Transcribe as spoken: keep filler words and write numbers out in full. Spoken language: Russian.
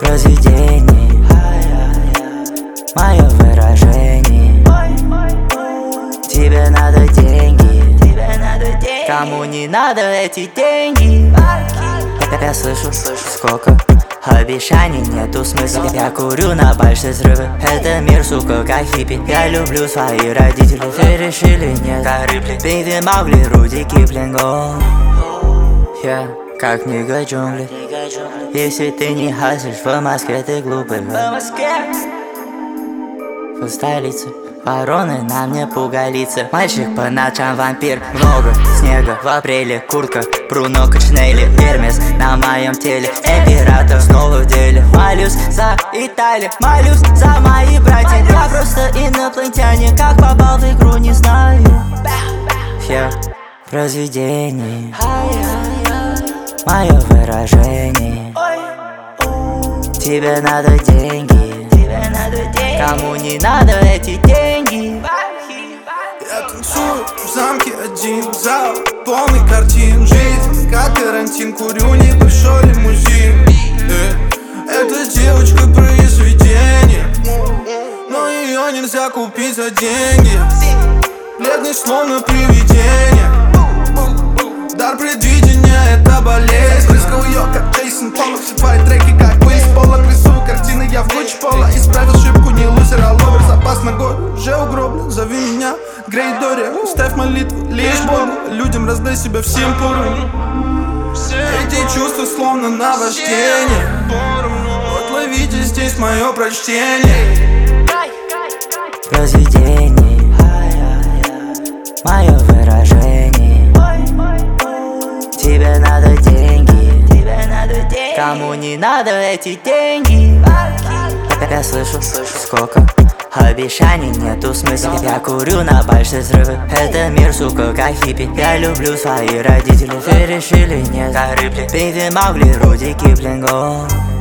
Произведение, мое выражение. Тебе надо деньги, кому не надо эти деньги. Я слышу, слышу, сколько обещаний нету смысла. Я курю на большие взрывы. Это мир, сука, как хиппи. Я люблю свои родители. Ты решили, нет, Бэйби Маугли, Руди Киплинг. Я как книга джунглей. Если ты не хаслишь в Москве, ты глупый. В столице вороны на мне пугалицы. Мальчик по ночам вампир. Много снега в апреле. Куртка Бруно Качнелли. Гермес на моем теле. Император снова в деле. Молюсь за Италию, молюсь за мои братья. Я просто инопланетянин. Как попал в игру, не знаю. Я произведение, мое выражение. Тебе надо деньги, кому не надо эти деньги. Я танцую в замке один зал, полный картин. Жизнь как карантин, курю небольшой лимузин. Эта девочка произведение, но ее нельзя купить за деньги. Бледный словно привидение. Дар предвидения — это болезнь. Брызгал ее, как Джейсон Поллок. Твои треки, как бейсбол. Рисую картины, я в Гуччи Пола. Исправил ошибку, не лузер, а ловер. Запас на год уже угроблен. Зови меня Грейдори. Ставь молитву лишь Богу. Людям раздай себя всем поровну. Эти чувства словно наваждение. Вот ловите здесь мое прочтение. Произведение, мое выражение. Тебе надо деньги, кому не надо эти деньги. Я слышу, слышу, сколько обещаний нету смысла. Я курю на большие взрывы. Это мир, сука, как хиппи. Я люблю свои родители. Ты решили, нет, Бэйби Маугли, Руди Киплинг.